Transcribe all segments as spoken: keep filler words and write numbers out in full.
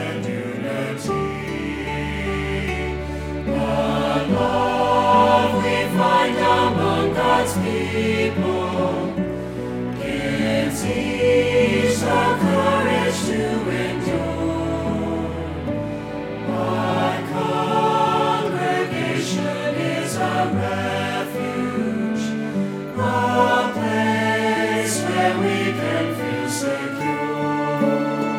and unity. The love we find among God's people gives each the courage to endure. Our congregation is a refuge, a place where we can feel secure.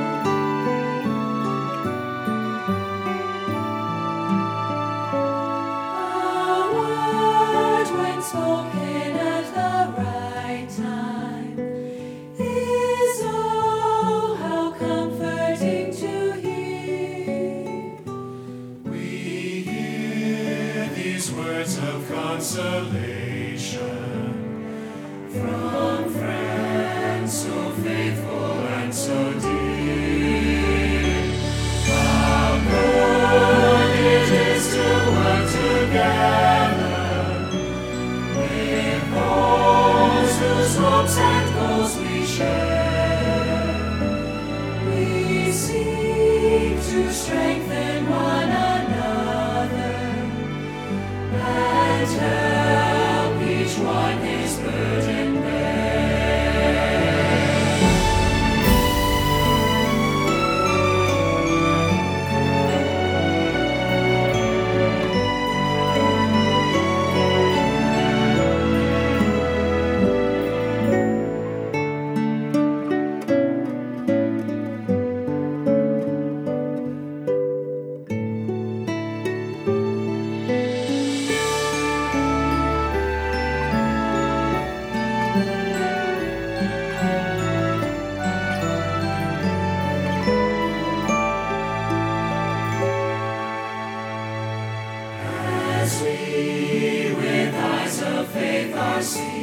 A word when spoken at the right time is oh how comforting to hear. We hear these words of consolation from friends so faithful and so dear. How good it is to work together with those whose hopes and goals we share. We seek to strengthen one another and help each one his burden bear. As we with eyes of faith are seeing